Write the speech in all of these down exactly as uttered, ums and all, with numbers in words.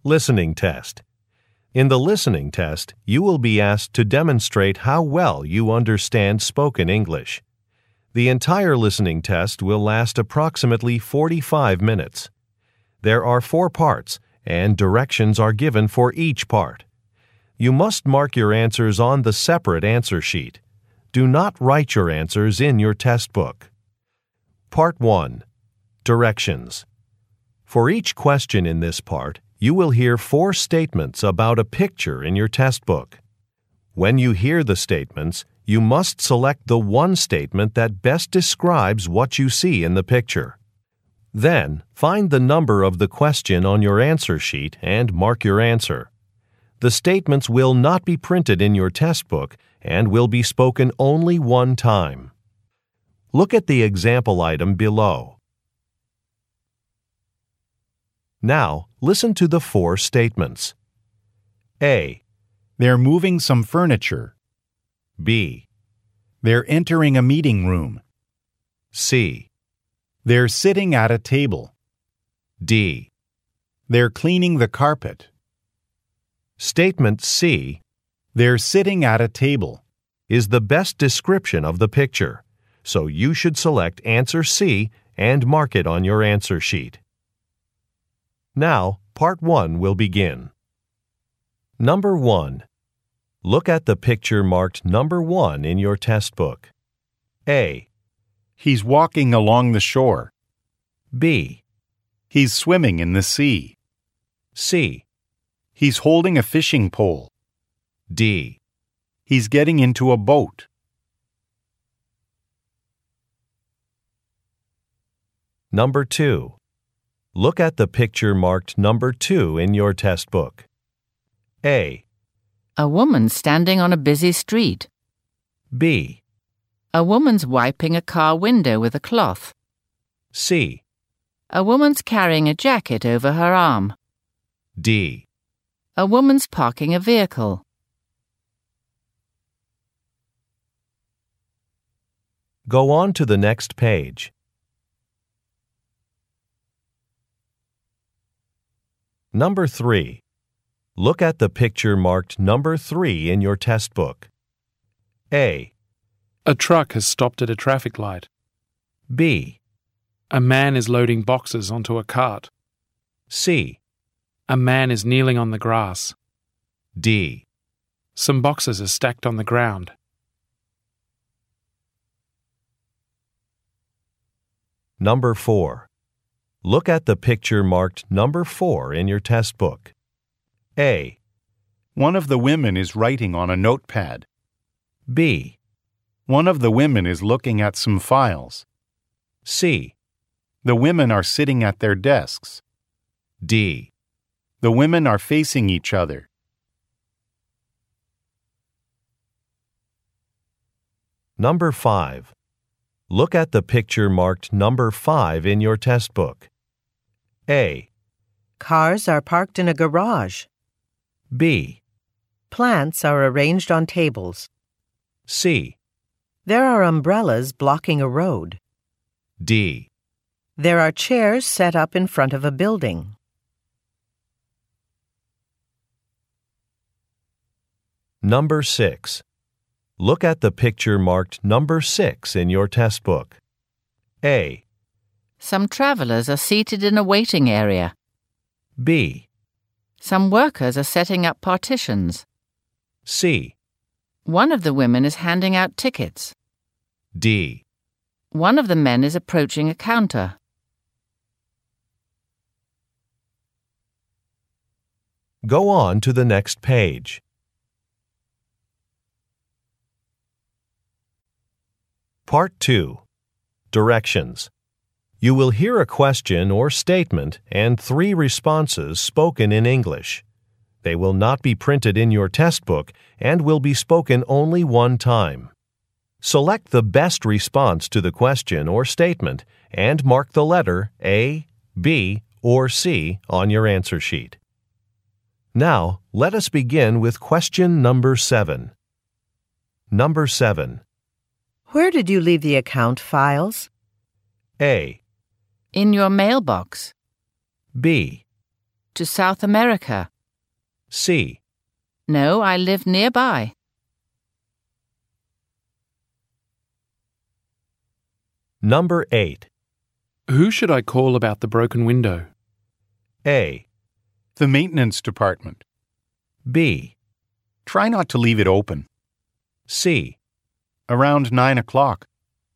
Listening test. In the listening test, you will be asked to demonstrate how well you understand spoken English. The entire listening test will last approximately forty-five minutes. There are four parts, and directions are given for each part. You must mark your answers on the separate answer sheet. Do not write your answers in your test book. Part one. Directions. For each question in this part, you will hear four statements about a picture in your test book. When you hear the statements, you must select the one statement that best describes what you see in the picture. Then, find the number of the question on your answer sheet and mark your answer. The statements will not be printed in your test book and will be spoken only one time. Look at the example item below. Now, listen to the four statements. A. They're moving some furniture. B. They're entering a meeting room. C. They're sitting at a table. D. They're cleaning the carpet. Statement C. They're sitting at a table. Is the best description of the picture, so you should select answer C and mark it on your answer sheet. Now, part one will begin. Number one. Look at the picture marked number one in your test book. A. He's walking along the shore. B. He's swimming in the sea. C. He's holding a fishing pole. D. He's getting into a boat. Number two. Look at the picture marked number two in your test book. A. A woman standing on a busy street. B. A woman's wiping a car window with a cloth. C. A woman's carrying a jacket over her arm. D. A woman's parking a vehicle. Go on to the next page. Number three. Look at the picture marked number three in your test book. A. A truck has stopped at a traffic light. B. A man is loading boxes onto a cart. C. A man is kneeling on the grass. D. Some boxes are stacked on the ground. Number four. Look at the picture marked number four in your test book. A. One of the women is writing on a notepad. B. One of the women is looking at some files. C. The women are sitting at their desks. D. The women are facing each other. Number five. Look at the picture marked number five in your test book. A. Cars are parked in a garage. B. Plants are arranged on tables. C. There are umbrellas blocking a road. D. There are chairs set up in front of a building. Number six. Look at the picture marked number six in your test book. A. Some travelers are seated in a waiting area. B. Some workers are setting up partitions. C. One of the women is handing out tickets. D. One of the men is approaching a counter. Go on to the next page. Part two. Directions. You will hear a question or statement and three responses spoken in English. They will not be printed in your test book and will be spoken only one time. Select the best response to the question or statement and mark the letter A, B, or C on your answer sheet. Now, let us begin with question number seven. Number seven. Where did you leave the account files? A. In your mailbox. B. To South America. C. No, I live nearby. Number eight. Who should I call about the broken window? A. The maintenance department. B. Try not to leave it open. C. Around nine o'clock.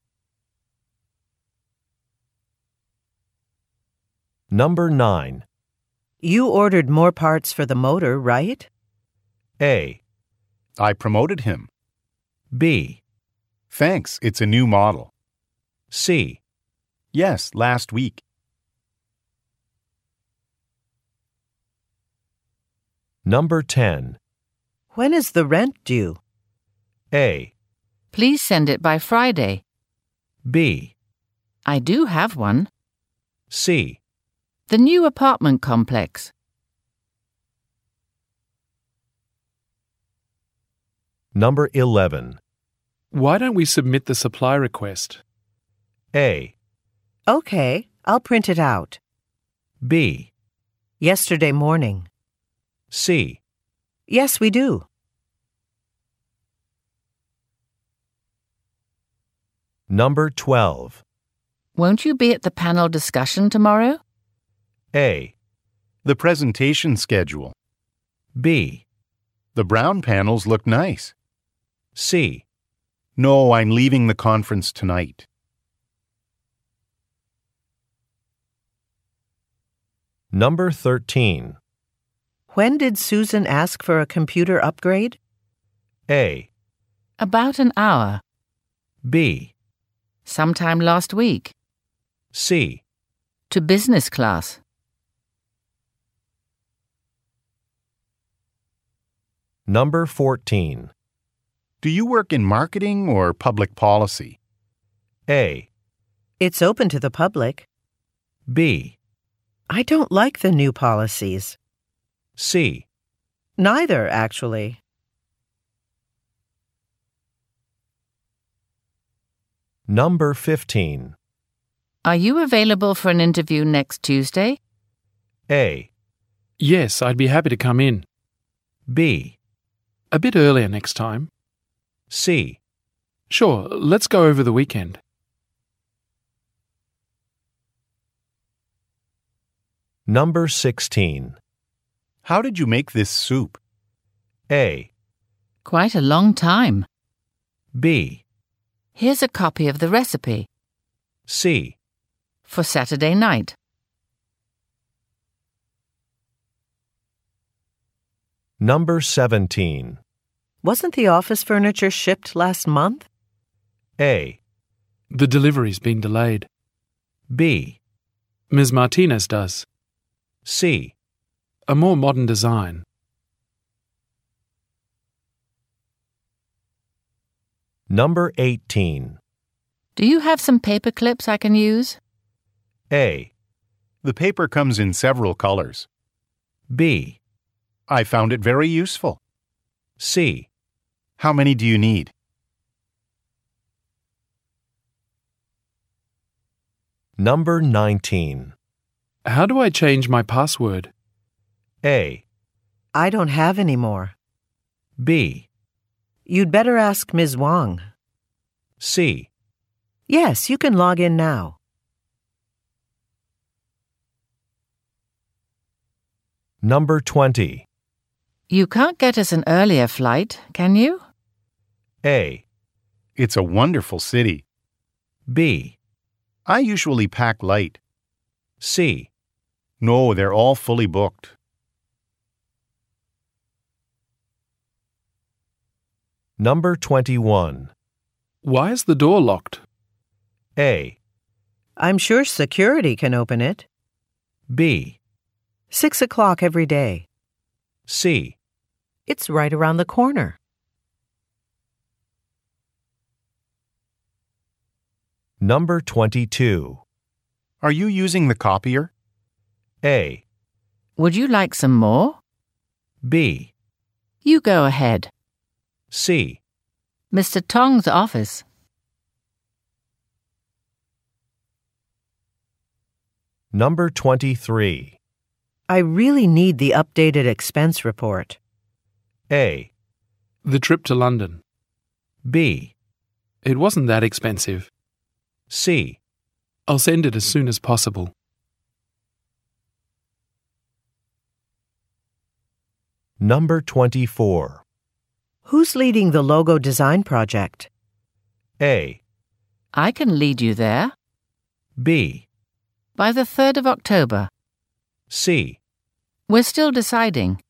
Number nine. You ordered more parts for the motor, right? A. I promoted him. B. Thanks, it's a new model. C. Yes, last week. Number ten. When is the rent due? A. Please send it by Friday. B. I do have one. C. The new apartment complex. Number eleven. Why don't we submit the supply request? A. Okay, I'll print it out. B. Yesterday morning. C. Yes, we do. Number twelve. Won't you be at the panel discussion tomorrow? A. The presentation schedule. B. The brown panels look nice. C. No, I'm leaving the conference tonight. Number thirteen. When did Susan ask for a computer upgrade? A. About an hour. B. Sometime last week. C. To business class. Number fourteen. Do you work in marketing or public policy? A. It's open to the public. B. I don't like the new policies. C. Neither, actually. Number fifteen. Are you available for an interview next Tuesday? A. Yes, I'd be happy to come in. B. A bit earlier next time. C. Sure, let's go over the weekend. Number sixteen. How did you make this soup? A. Quite a long time. B. Here's a copy of the recipe. C. For Saturday night. Number seventeen. Wasn't the office furniture shipped last month? A. The delivery's been delayed. B. Miz Martinez does. C. A more modern design. Number eighteen. Do you have some paper clips I can use? A. The paper comes in several colors. B. I found it very useful. C. How many do you need? Number nineteen. How do I change my password? A. I don't have any more. B. You'd better ask Miz Wang. C. Yes, you can log in now. Number twenty. You can't get us an earlier flight, can you? A. It's a wonderful city. B. I usually pack light. C. No, they're all fully booked. Number twenty-one. Why is the door locked? A. I'm sure security can open it. B. Six o'clock every day. C. It's right around the corner. Number twenty-two. Are you using the copier? A. Would you like some more? B. You go ahead. C. Mister Tong's office. Number twenty-three. I really need the updated expense report. A. The trip to London. B. It wasn't that expensive. C. I'll send it as soon as possible. Number twenty-four. Who's leading the logo design project? A. I can lead you there. B. By the third of October. C. We're still deciding.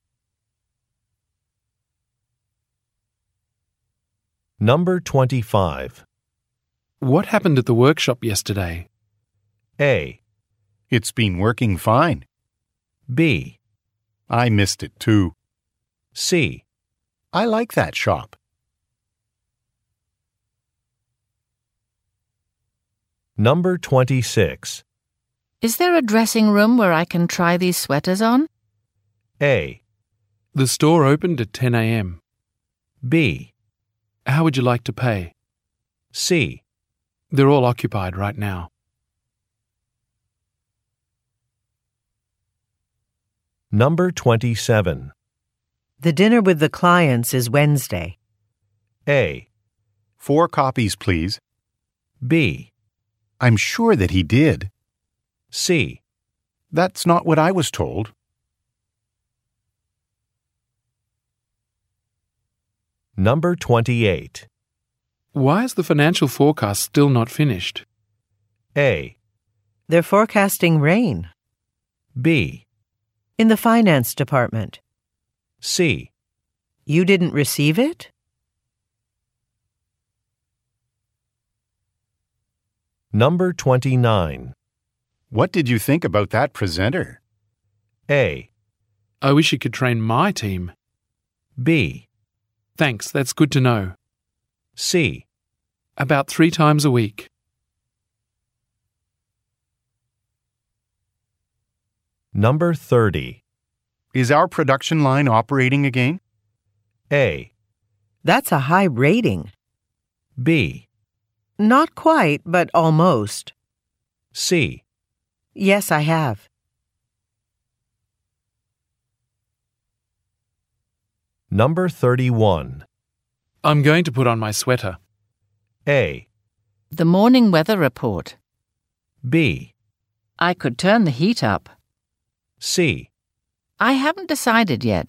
Number twenty-five. What happened at the workshop yesterday? A. It's been working fine. B. I missed it too. C. I like that shop. Number twenty-six. Is there a dressing room where I can try these sweaters on? A. The store opened at ten a.m. B. How would you like to pay? C. They're all occupied right now. Number twenty-seven. The dinner with the clients is Wednesday. A. Four copies, please. B. I'm sure that he did. C. That's not what I was told. Number twenty-eight. Why is the financial forecast still not finished? A. They're forecasting rain. B. In the finance department. C. You didn't receive it? Number twenty-nine. What did you think about that presenter? A. I wish you could train my team. B. Thanks, that's good to know. C. About three times a week. Number thirty. Is our production line operating again? A. That's a high rating. B. Not quite, but almost. C. Yes, I have. Number thirty-one. I'm going to put on my sweater. A. The morning weather report. B. I could turn the heat up. C. I haven't decided yet.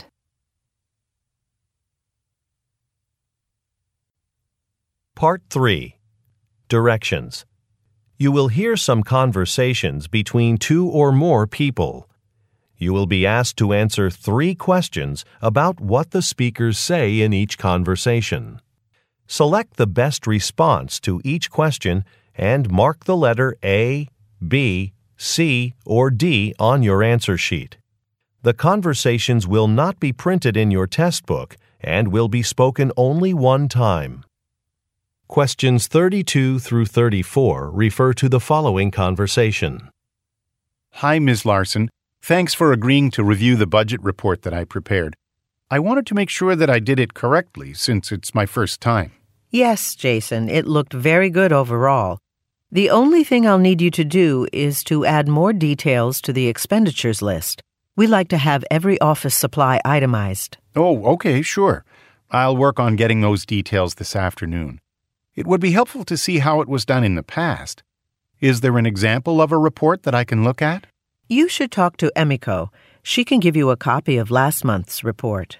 Part three. Directions. You will hear some conversations between two or more people. You will be asked to answer three questions about what the speakers say in each conversation. Select the best response to each question and mark the letter A, B, C, or D on your answer sheet. The conversations will not be printed in your test book and will be spoken only one time. Questions thirty-two through thirty-four refer to the following conversation. Hi, Miz Larson. Thanks for agreeing to review the budget report that I prepared. I wanted to make sure that I did it correctly since it's my first time. Yes, Jason, it looked very good overall. The only thing I'll need you to do is to add more details to the expenditures list. We like to have every office supply itemized. Oh, okay, sure. I'll work on getting those details this afternoon. It would be helpful to see how it was done in the past. Is there an example of a report that I can look at? You should talk to Emiko. She can give you a copy of last month's report.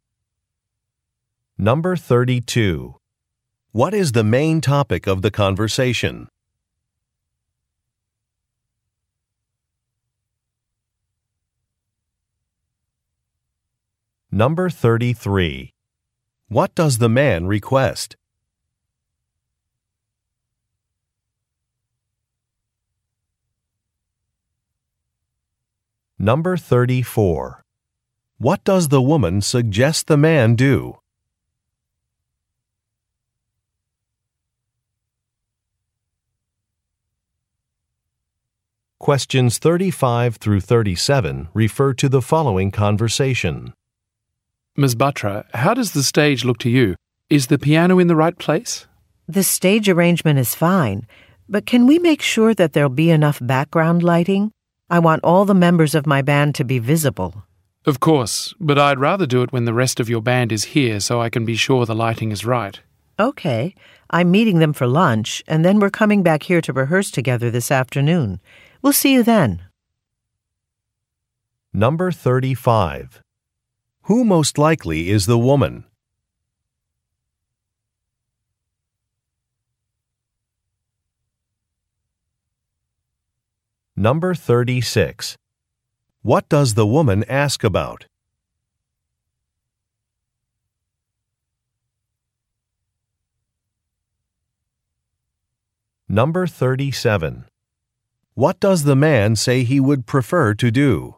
Number thirty-two. What is the main topic of the conversation? Number thirty-three. What does the man request? Number thirty-four. What does the woman suggest the man do? Questions thirty-five through thirty-seven refer to the following conversation. Miz Batra, how does the stage look to you? Is the piano in the right place? The stage arrangement is fine, but can we make sure that there'll be enough background lighting? I want all the members of my band to be visible. Of course, but I'd rather do it when the rest of your band is here so I can be sure the lighting is right. Okay, I'm meeting them for lunch, and then we're coming back here to rehearse together this afternoon. We'll see you then. Number thirty-five. Who most likely is the woman? Number thirty-six. What does the woman ask about? Number thirty-seven. What does the man say he would prefer to do?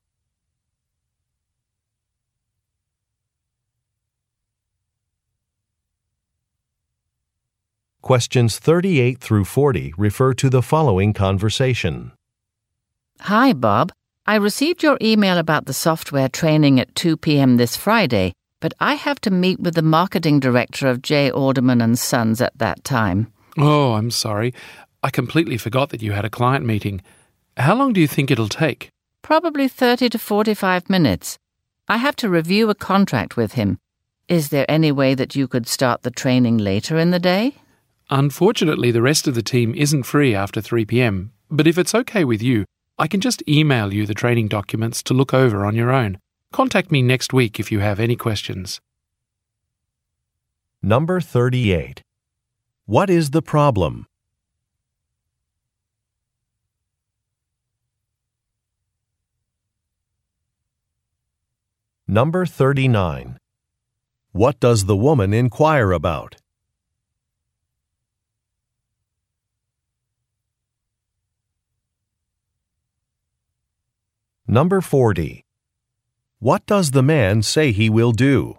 Questions thirty-eight through forty refer to the following conversation. Hi, Bob. I received your email about the software training at two p.m. this Friday, but I have to meet with the marketing director of J. Alderman and Sons at that time. Oh, I'm sorry. I completely forgot that you had a client meeting. How long do you think it'll take? Probably thirty to forty-five minutes. I have to review a contract with him. Is there any way that you could start the training later in the day? Unfortunately, the rest of the team isn't free after three p.m., but if it's okay with you, I can just email you the training documents to look over on your own. Contact me next week if you have any questions. Number thirty-eight. What is the problem? Number thirty-nine. What does the woman inquire about? Number forty. What does the man say he will do?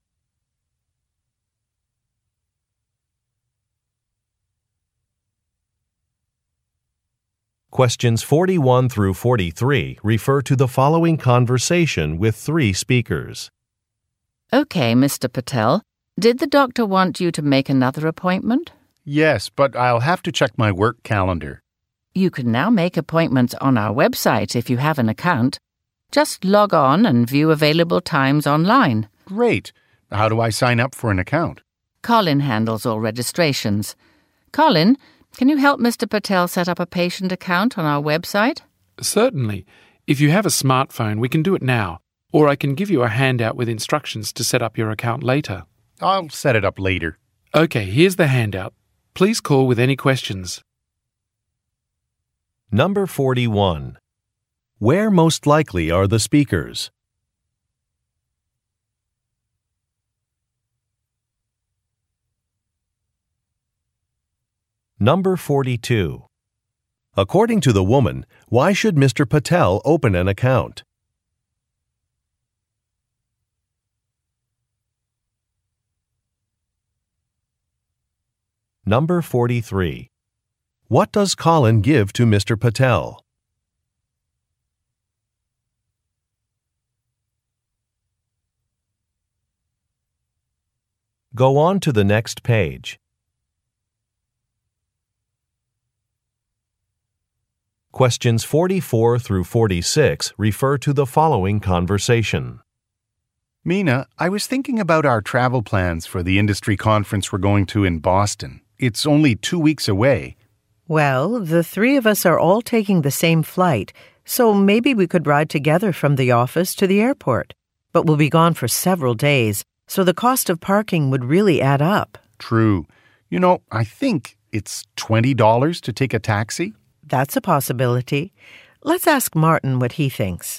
Questions forty-one through forty-three refer to the following conversation with three speakers. Okay, Mister Patel. Did the doctor want you to make another appointment? Yes, but I'll have to check my work calendar. You can now make appointments on our website if you have an account. Just log on and view available times online. Great. How do I sign up for an account? Colin handles all registrations. Colin, can you help Mister Patel set up a patient account on our website? Certainly. If you have a smartphone, we can do it now, or I can give you a handout with instructions to set up your account later. I'll set it up later. Okay, here's the handout. Please call with any questions. Number forty-one. Where most likely are the speakers? Number forty-two. According to the woman, why should Mister Patel open an account? Number forty-three. What does Colin give to Mister Patel? Go on to the next page. Questions forty-four through forty-six refer to the following conversation. Mina, I was thinking about our travel plans for the industry conference we're going to in Boston. It's only two weeks away. Well, the three of us are all taking the same flight, so maybe we could ride together from the office to the airport. But we'll be gone for several days, so the cost of parking would really add up. True. You know, I think it's twenty dollars to take a taxi. That's a possibility. Let's ask Martin what he thinks.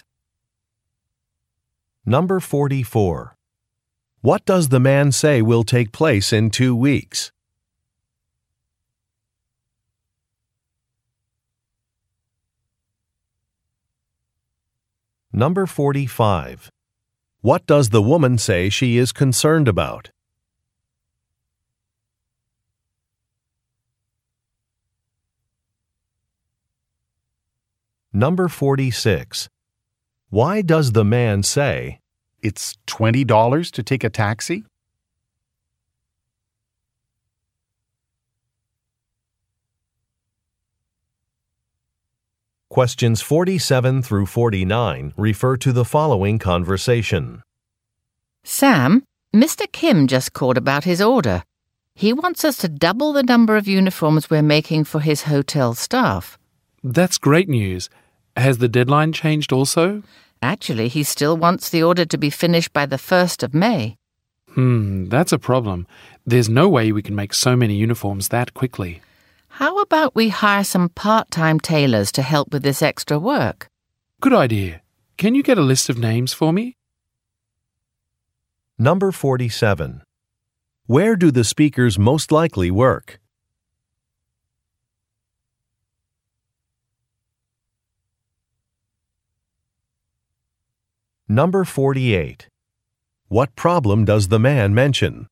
Number forty-four. What does the man say will take place in two weeks? Number forty-five. What does the woman say she is concerned about? Number forty-six. Why does the man say, It's twenty dollars to take a taxi? Questions forty-seven through forty-nine refer to the following conversation. Sam, Mister Kim just called about his order. He wants us to double the number of uniforms we're making for his hotel staff. That's great news. Has the deadline changed also? Actually, he still wants the order to be finished by the first of May. Hmm, that's a problem. There's no way we can make so many uniforms that quickly. How about we hire some part-time tailors to help with this extra work? Good idea. Can you get a list of names for me? Number forty-seven. Where do the speakers most likely work? Number forty-eight. What problem does the man mention?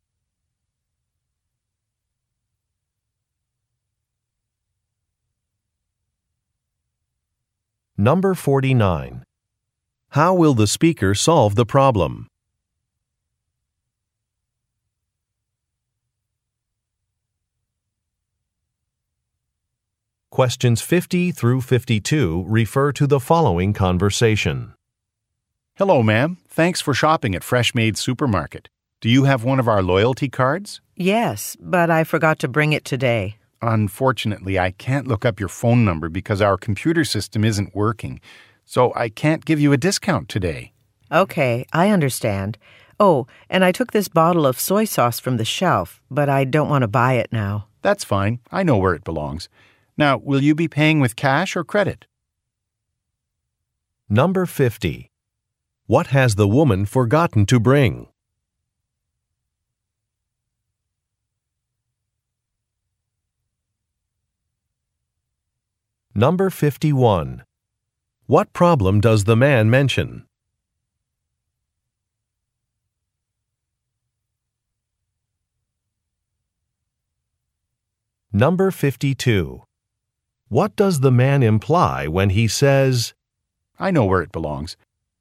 Number forty-nine. How will the speaker solve the problem? Questions fifty through fifty-two refer to the following conversation. Hello, ma'am. Thanks for shopping at Fresh Made Supermarket. Do you have one of our loyalty cards? Yes, but I forgot to bring it today. Unfortunately, I can't look up your phone number because our computer system isn't working, so I can't give you a discount today. Okay, I understand. Oh, and I took this bottle of soy sauce from the shelf, but I don't want to buy it now. That's fine. I know where it belongs. Now, will you be paying with cash or credit? Number fifty. What has the woman forgotten to bring? Number fifty-one. What problem does the man mention? Number fifty-two. What does the man imply when he says, I know where it belongs.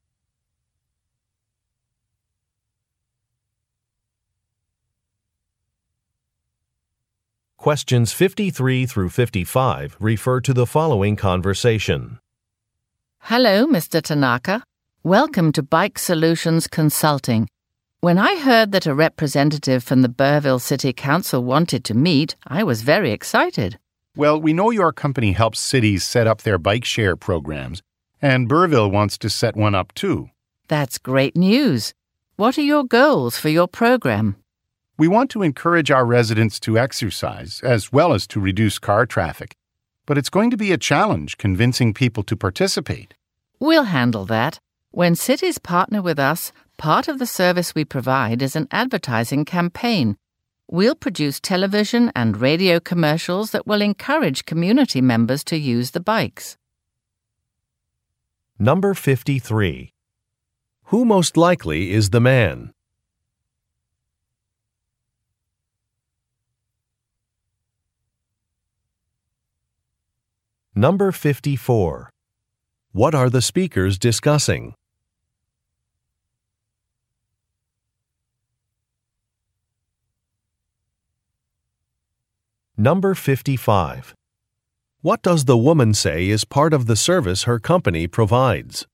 Questions fifty-three through fifty-five refer to the following conversation. Hello, Mister Tanaka. Welcome to Bike Solutions Consulting. When I heard that a representative from the Burville City Council wanted to meet, I was very excited. Well, we know your company helps cities set up their bike share programs, and Burville wants to set one up too. That's great news. What are your goals for your program? We want to encourage our residents to exercise, as well as to reduce car traffic. But it's going to be a challenge convincing people to participate. We'll handle that. When cities partner with us, part of the service we provide is an advertising campaign. We'll produce television and radio commercials that will encourage community members to use the bikes. Number fifty-three. Who most likely is the man? Number fifty-four. What are the speakers discussing? Number fifty-five. What does the woman say is part of the service her company provides?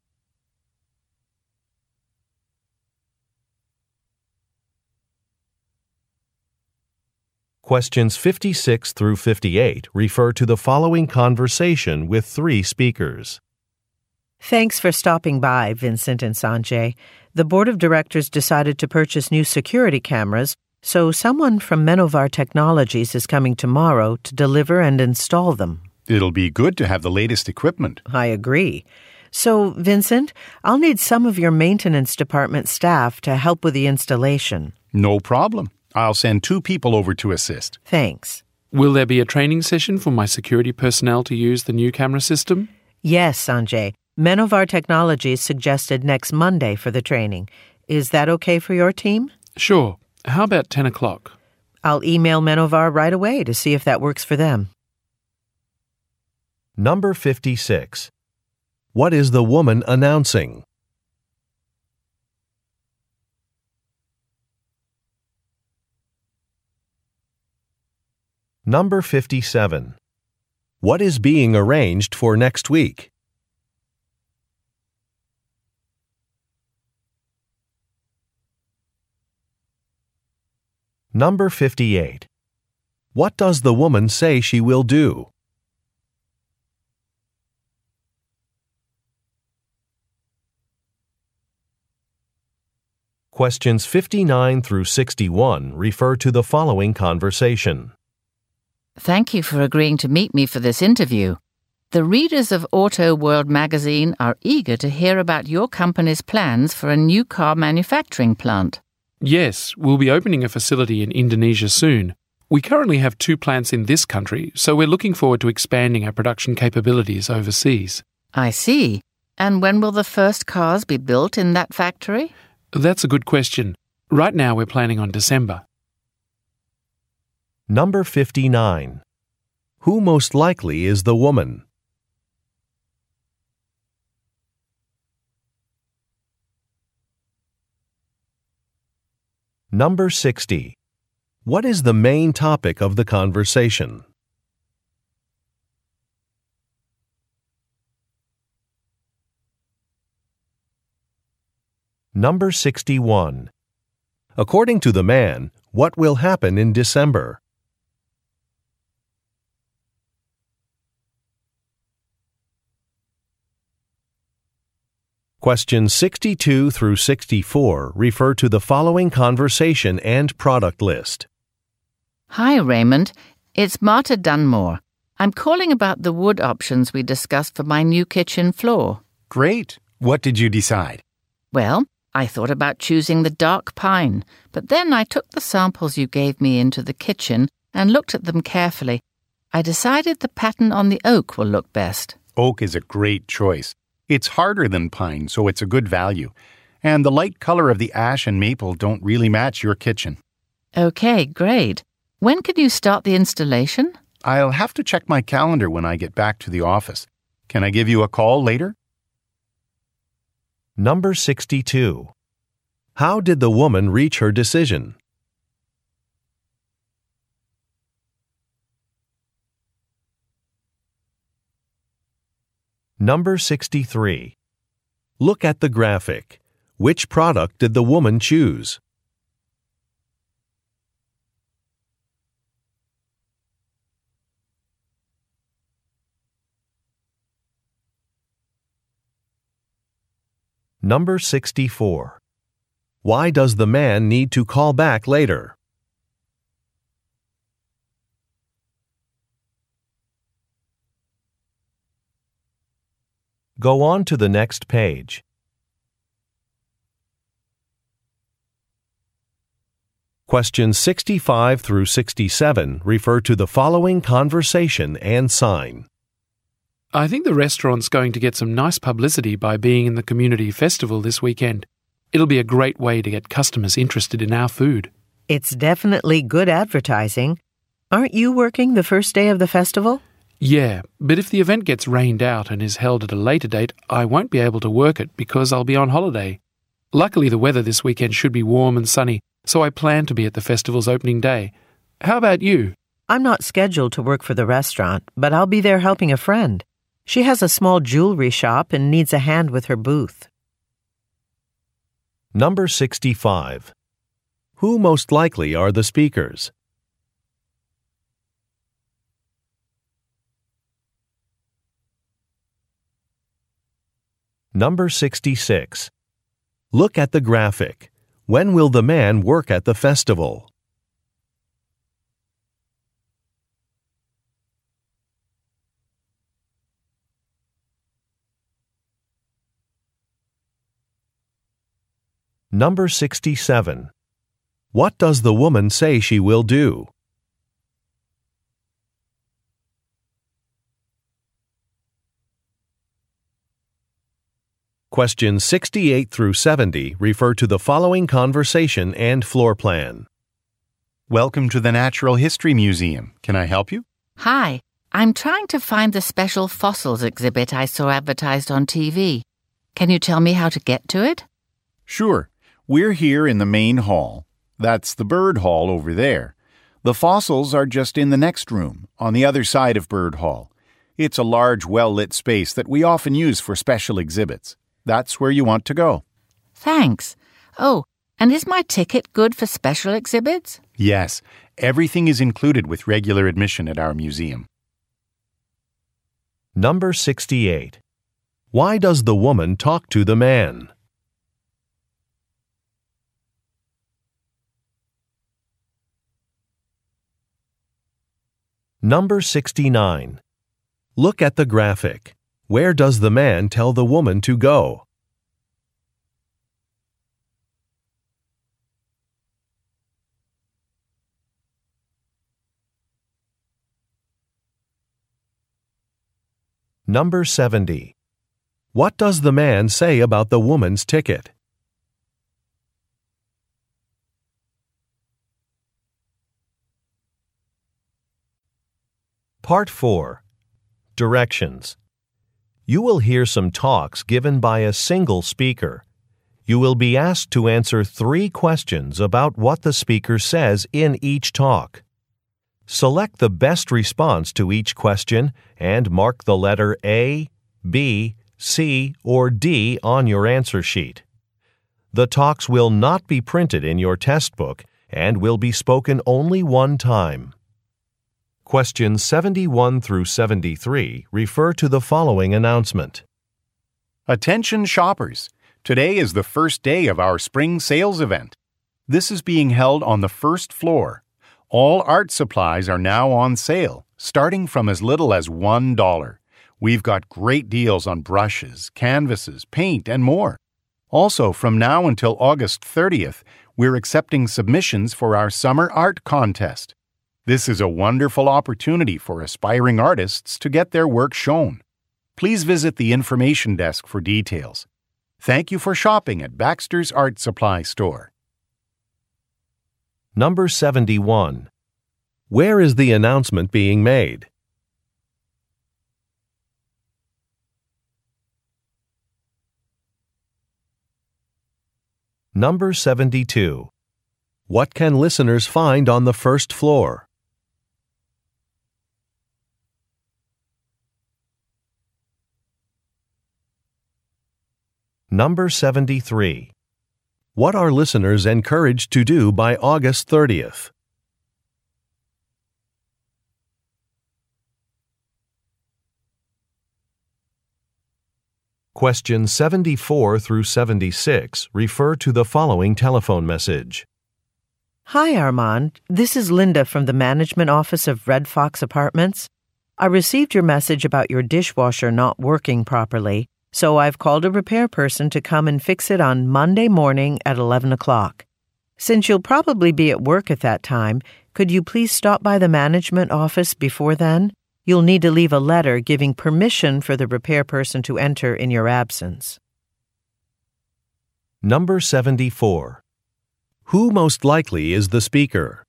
Questions fifty-six through fifty-eight refer to the following conversation with three speakers. Thanks for stopping by, Vincent and Sanjay. The board of directors decided to purchase new security cameras, so someone from Menovar Technologies is coming tomorrow to deliver and install them. It'll be good to have the latest equipment. I agree. So, Vincent, I'll need some of your maintenance department staff to help with the installation. No problem. I'll send two people over to assist. Thanks. Will there be a training session for my security personnel to use the new camera system? Yes, Sanjay. Menovar Technologies suggested next Monday for the training. Is that okay for your team? Sure. How about ten o'clock? I'll email Menovar right away to see if that works for them. Number fifty-six. What is the woman announcing? Number fifty-seven. What is being arranged for next week? Number fifty-eight. What does the woman say she will do? Questions fifty-nine through sixty-one refer to the following conversation. Thank you for agreeing to meet me for this interview. The readers of Auto World magazine are eager to hear about your company's plans for a new car manufacturing plant. Yes, we'll be opening a facility in Indonesia soon. We currently have two plants in this country, so we're looking forward to expanding our production capabilities overseas. I see. And when will the first cars be built in that factory? That's a good question. Right now we're planning on December. Number fifty-nine. Who most likely is the woman? Number sixty. What is the main topic of the conversation? Number sixty-one. According to the man, what will happen in December? Questions sixty-two through sixty-four refer to the following conversation and product list. Hi, Raymond. It's Marta Dunmore. I'm calling about the wood options we discussed for my new kitchen floor. Great. What did you decide? Well, I thought about choosing the dark pine, but then I took the samples you gave me into the kitchen and looked at them carefully. I decided the pattern on the oak will look best. Oak is a great choice. It's harder than pine, so it's a good value. And the light color of the ash and maple don't really match your kitchen. Okay, great. When can you start the installation? I'll have to check my calendar when I get back to the office. Can I give you a call later? Number sixty-two. How did the woman reach her decision? Number sixty-three. Look at the graphic. Which product did the woman choose? Number sixty-four. Why does the man need to call back later? Go on to the next page. Questions sixty-five through sixty-seven refer to the following conversation and sign. I think the restaurant's going to get some nice publicity by being in the community festival this weekend. It'll be a great way to get customers interested in our food. It's definitely good advertising. Aren't you working the first day of the festival? Yeah, but if the event gets rained out and is held at a later date, I won't be able to work it because I'll be on holiday. Luckily, the weather this weekend should be warm and sunny, so I plan to be at the festival's opening day. How about you? I'm not scheduled to work for the restaurant, but I'll be there helping a friend. She has a small jewelry shop and needs a hand with her booth. Number sixty-five. Who most likely are the speakers? Number sixty-six. Look at the graphic. When will the man work at the festival? Number sixty-seven. What does the woman say she will do? Questions sixty-eight through seventy refer to the following conversation and floor plan. Welcome to the Natural History Museum. Can I help you? Hi, I'm trying to find the special fossils exhibit I saw advertised on T V. Can you tell me how to get to it? Sure. We're here in the main hall. That's the bird hall over there. The fossils are just in the next room, on the other side of Bird Hall. It's a large, well-lit space that we often use for special exhibits. That's where you want to go. Thanks. Oh, and is my ticket good for special exhibits? Yes, everything is included with regular admission at our museum. Number sixty-eight. Why does the woman talk to the man? Number sixty-nine. Look at the graphic. Where does the man tell the woman to go? Number seventy. What does the man say about the woman's ticket? Part four. Directions. You will hear some talks given by a single speaker. You will be asked to answer three questions about what the speaker says in each talk. Select the best response to each question and mark the letter A, B, C, or D on your answer sheet. The talks will not be printed in your test book and will be spoken only one time. Questions seventy-one through seventy-three refer to the following announcement. Attention shoppers! Today is the first day of our spring sales event. This is being held on the first floor. All art supplies are now on sale, starting from as little as one dollar. We've got great deals on brushes, canvases, paint, and more. Also, from now until August thirtieth, we're accepting submissions for our summer art contest. This is a wonderful opportunity for aspiring artists to get their work shown. Please visit the information desk for details. Thank you for shopping at Baxter's Art Supply Store. Number seventy-one. Where is the announcement being made? Number seventy-two. What can listeners find on the first floor? Number seventy-three. What are listeners encouraged to do by August thirtieth? Questions seventy-four through seventy-six refer to the following telephone message. Hi, Armand. This is Linda from the management office of Red Fox Apartments. I received your message about your dishwasher not working properly, so I've called a repair person to come and fix it on Monday morning at eleven o'clock. Since you'll probably be at work at that time, could you please stop by the management office before then? You'll need to leave a letter giving permission for the repair person to enter in your absence. Number seventy-four. Who most likely is the speaker?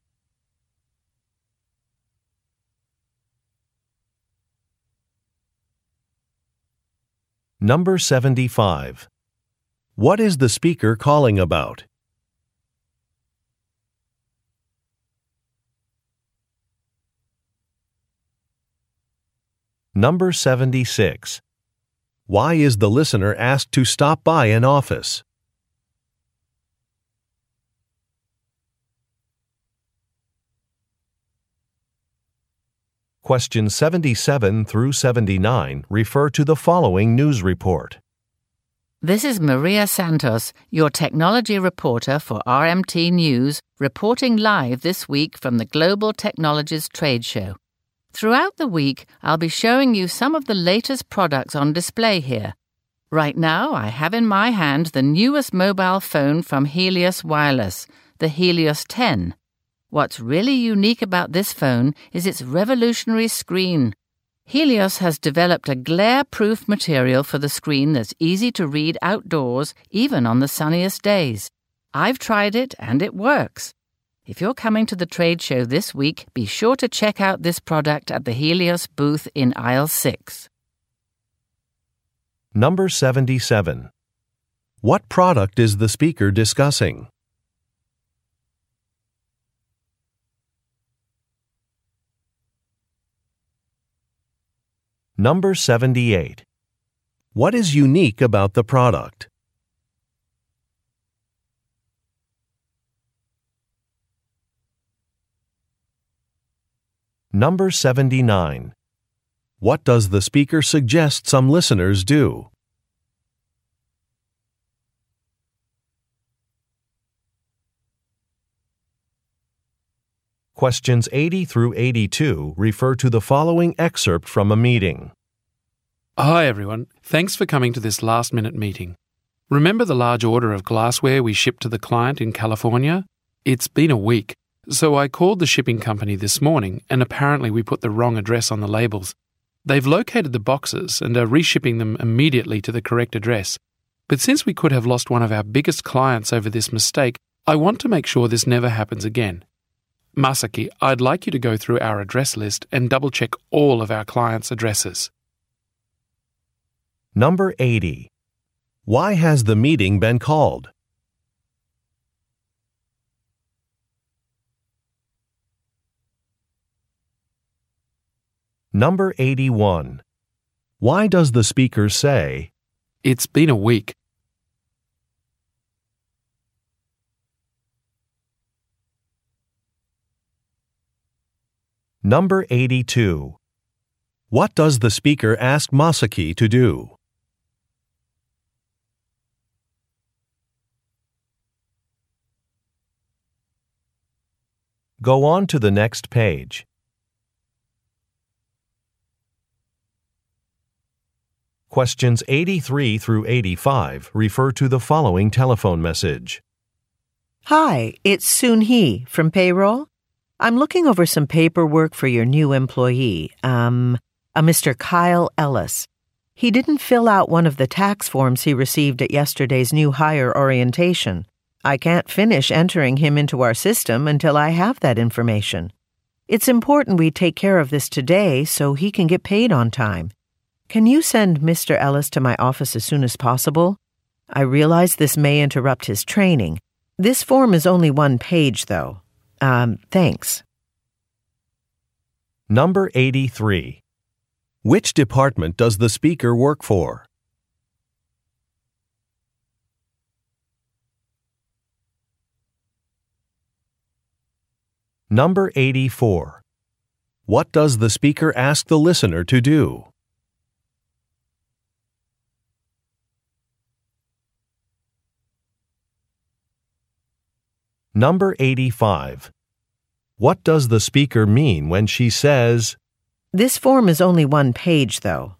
Number seventy-five. What is the speaker calling about? Number seventy-six. Why is the listener asked to stop by an office? Questions seventy-seven through seventy-nine refer to the following news report. This is Maria Santos, your technology reporter for R M T News, reporting live this week from the Global Technologies Trade Show. Throughout the week, I'll be showing you some of the latest products on display here. Right now, I have in my hand the newest mobile phone from Helios Wireless, the Helios ten. What's really unique about this phone is its revolutionary screen. Helios has developed a glare-proof material for the screen that's easy to read outdoors, even on the sunniest days. I've tried it, and it works. If you're coming to the trade show this week, be sure to check out this product at the Helios booth in aisle six. Number seventy-seven. What product is the speaker discussing? Number seventy-eight. What is unique about the product? Number seventy-nine. What does the speaker suggest some listeners do? Questions eighty through eighty-two refer to the following excerpt from a meeting. Hi everyone, thanks for coming to this last-minute meeting. Remember the large order of glassware we shipped to the client in California? It's been a week, so I called the shipping company this morning and apparently we put the wrong address on the labels. They've located the boxes and are reshipping them immediately to the correct address. But since we could have lost one of our biggest clients over this mistake, I want to make sure this never happens again. Masaki, I'd like you to go through our address list and double-check all of our clients' addresses. Number eighty. Why has the meeting been called? Number eighty-one. Why does the speaker say, It's been a week? Number eighty-two. What does the speaker ask Masaki to do? Go on to the next page. Questions eighty-three through eighty-five refer to the following telephone message. Hi, it's Soon Hee from Payroll. I'm looking over some paperwork for your new employee, um, a Mister Kyle Ellis. He didn't fill out one of the tax forms he received at yesterday's new hire orientation. I can't finish entering him into our system until I have that information. It's important we take care of this today so he can get paid on time. Can you send Mister Ellis to my office as soon as possible? I realize this may interrupt his training. This form is only one page, though. Um, thanks. Number eighty-three. Which department does the speaker work for? Number eighty-four. What does the speaker ask the listener to do? Number eighty-five. What does the speaker mean when she says, This form is only one page, though.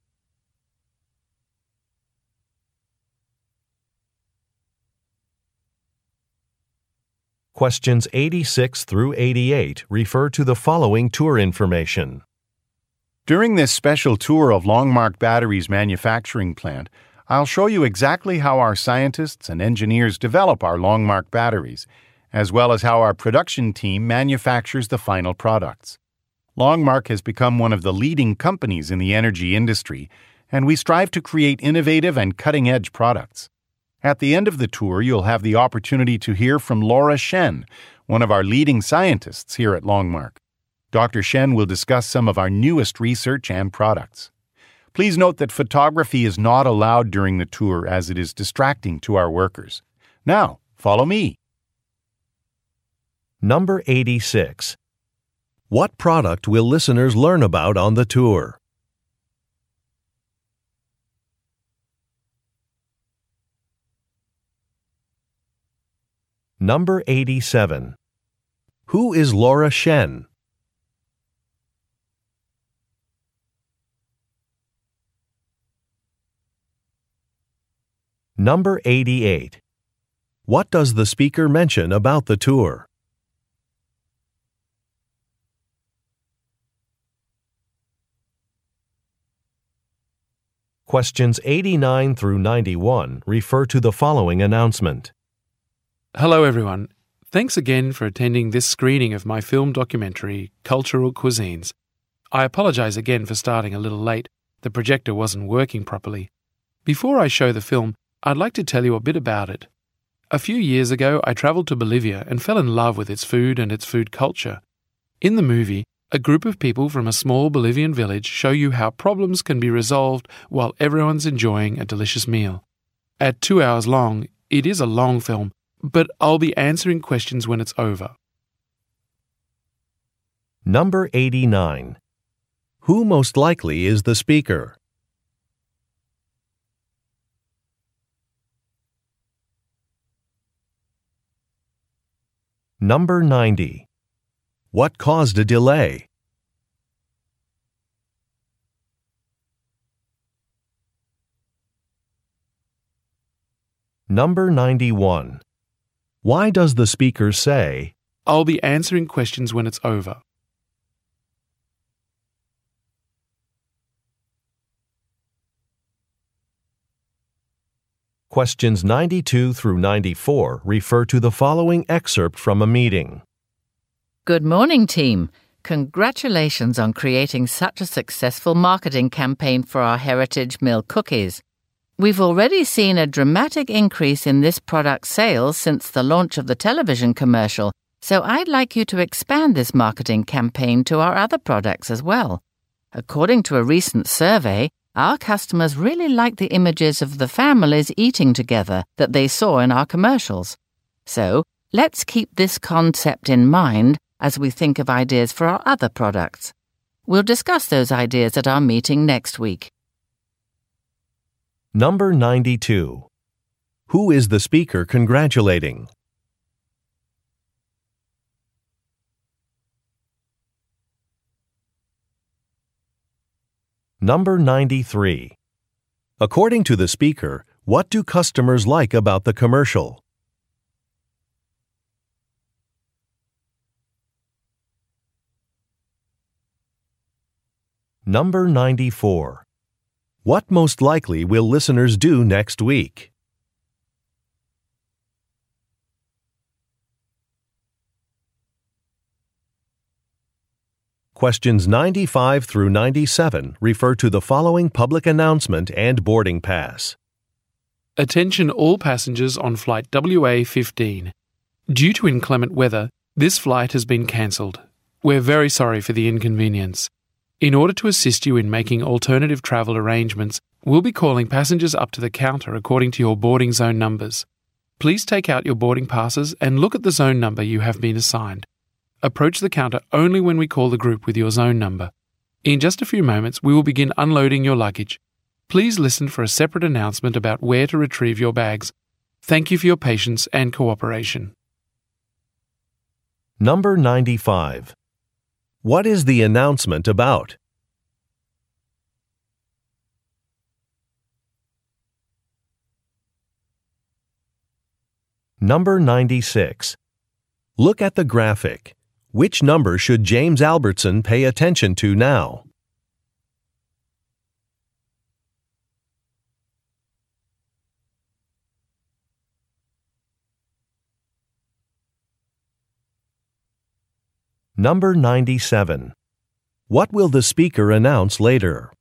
Questions eighty-six through eighty-eight refer to the following tour information. During this special tour of Longmark Batteries manufacturing plant, I'll show you exactly how our scientists and engineers develop our Longmark batteries, as well as how our production team manufactures the final products. Longmark has become one of the leading companies in the energy industry, and we strive to create innovative and cutting-edge products. At the end of the tour, you'll have the opportunity to hear from Laura Shen, one of our leading scientists here at Longmark. Doctor Shen will discuss some of our newest research and products. Please note that photography is not allowed during the tour as it is distracting to our workers. Now, follow me. Number eighty-six. What product will listeners learn about on the tour? Number eighty-seven. Who is Laura Shen? Number eighty-eight. What does the speaker mention about the tour? Questions eighty-nine through ninety-one refer to the following announcement. Hello everyone. Thanks again for attending this screening of my film documentary, Cultural Cuisines. I apologize again for starting a little late. The projector wasn't working properly. Before I show the film, I'd like to tell you a bit about it. A few years ago, I traveled to Bolivia and fell in love with its food and its food culture. In the movie, A group of people from a small Bolivian village show you how problems can be resolved while everyone's enjoying a delicious meal. At two hours long, it is a long film, but I'll be answering questions when it's over. Number eighty-nine. Who most likely is the speaker? Number ninety. What caused a delay? Number ninety-one. Why does the speaker say, I'll be answering questions when it's over? Questions ninety-two through ninety-four refer to the following excerpt from a meeting. Good morning, team. Congratulations on creating such a successful marketing campaign for our Heritage Mill cookies. We've already seen a dramatic increase in this product's sales since the launch of the television commercial, so I'd like you to expand this marketing campaign to our other products as well. According to a recent survey, our customers really like the images of the families eating together that they saw in our commercials. So, let's keep this concept in mind as we think of ideas for our other products. We'll discuss those ideas at our meeting next week. Number ninety-two. Who is the speaker congratulating? Number ninety-three. According to the speaker, what do customers like about the commercial? Number ninety-four. What most likely will listeners do next week? Questions ninety-five through ninety-seven refer to the following public announcement and boarding pass. Attention all passengers on flight W A fifteen. Due to inclement weather, this flight has been cancelled. We're very sorry for the inconvenience. In order to assist you in making alternative travel arrangements, we'll be calling passengers up to the counter according to your boarding zone numbers. Please take out your boarding passes and look at the zone number you have been assigned. Approach the counter only when we call the group with your zone number. In just a few moments, we will begin unloading your luggage. Please listen for a separate announcement about where to retrieve your bags. Thank you for your patience and cooperation. Number ninety-five. What is the announcement about? Number ninety-six. Look at the graphic. Which number should James Albertson pay attention to now? Number ninety-seven. What will the speaker announce later?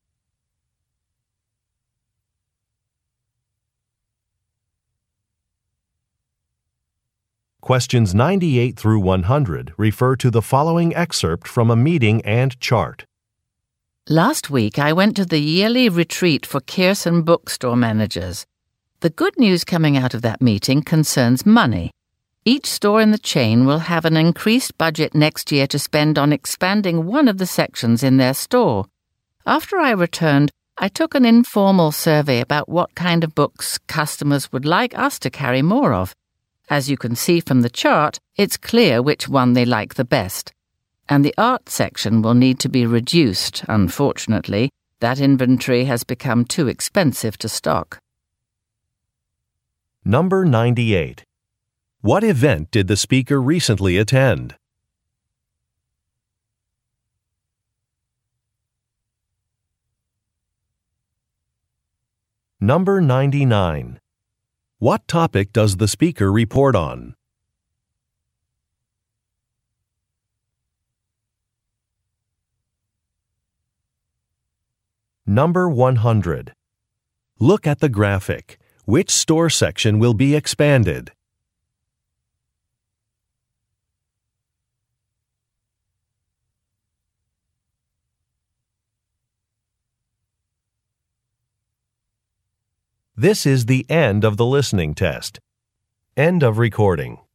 Questions ninety-eight through one hundred refer to the following excerpt from a meeting and chart. Last week, I went to the yearly retreat for Kearson bookstore managers. The good news coming out of that meeting concerns money. Each store in the chain will have an increased budget next year to spend on expanding one of the sections in their store. After I returned, I took an informal survey about what kind of books customers would like us to carry more of. As you can see from the chart, it's clear which one they like the best. And the art section will need to be reduced, unfortunately. That inventory has become too expensive to stock. Number ninety-eight. What event did the speaker recently attend? Number ninety-nine. What topic does the speaker report on? Number one hundred. Look at the graphic. Which store section will be expanded? This is the end of the listening test. End of recording.